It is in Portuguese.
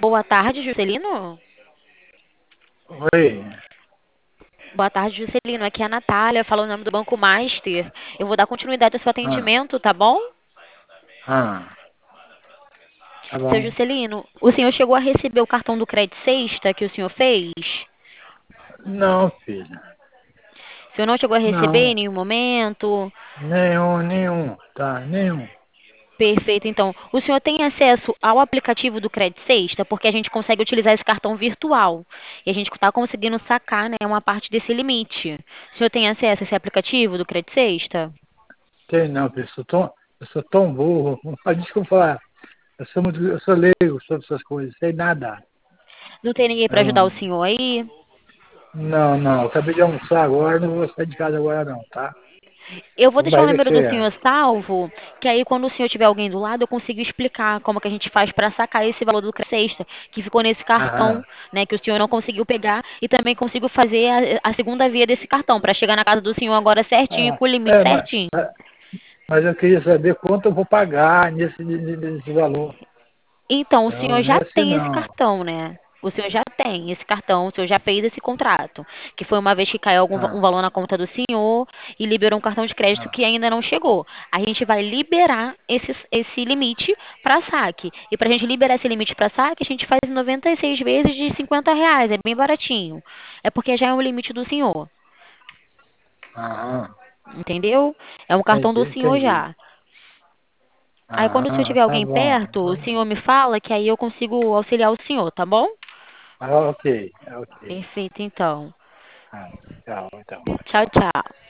Boa tarde, Juscelino. Oi. Boa tarde, Juscelino. Aqui é a Natália, fala o nome do Banco Master. Eu vou dar continuidade ao seu Ah, atendimento, tá bom? ah, tá Seu bom. Juscelino, o senhor chegou a receber o cartão do Crédito Sexta que o senhor fez? Não, filha. O senhor não chegou a receber Não. em nenhum momento? Nenhum. Tá, nenhum. Perfeito, então. O senhor tem acesso ao aplicativo do Crédito Sexta? Porque a gente consegue utilizar esse cartão virtual. E a gente está conseguindo sacar, né, uma parte desse limite. O senhor tem acesso a esse aplicativo do Crédito Sexta? Tem não, filha. Eu sou tão burro. Mas desculpa falar. Eu sou leigo sobre essas coisas. Sei nada. Não tem ninguém para ajudar o Não, senhor aí? não. Eu acabei de almoçar agora. Não vou sair de casa agora, não, tá? Eu vou Tô com deixar o barriga número do cheia. senhor salvo, que aí quando o senhor tiver alguém do lado, eu consigo explicar como que a gente faz para sacar esse valor do sexta, que ficou nesse cartão, Aham. né, que o senhor não conseguiu pegar, e também consigo fazer a segunda via desse cartão, para chegar na casa do senhor agora certinho, Ah, com o limite é, mas, certinho. mas eu queria saber quanto eu vou pagar nesse valor. Então, o Não, senhor não é já assim, tem esse não. cartão, né? O senhor já tem esse cartão, o senhor já fez esse contrato, que foi uma vez que caiu um Ah, valor na conta do senhor e liberou um cartão de crédito ah, que ainda não chegou. A gente vai liberar esse limite para saque. E para a gente liberar esse limite para saque, a gente faz 96 vezes de R$ 50, é bem baratinho. É porque já é um limite do senhor, aham. entendeu? É um cartão do senhor Entendi. já. Aí quando o senhor Aham, tiver tá alguém bom. perto, o senhor me fala que aí eu consigo auxiliar o senhor, tá bom? Ah, ok, ok. Perfeito, então. Ah, tchau, então. Tchau, tchau.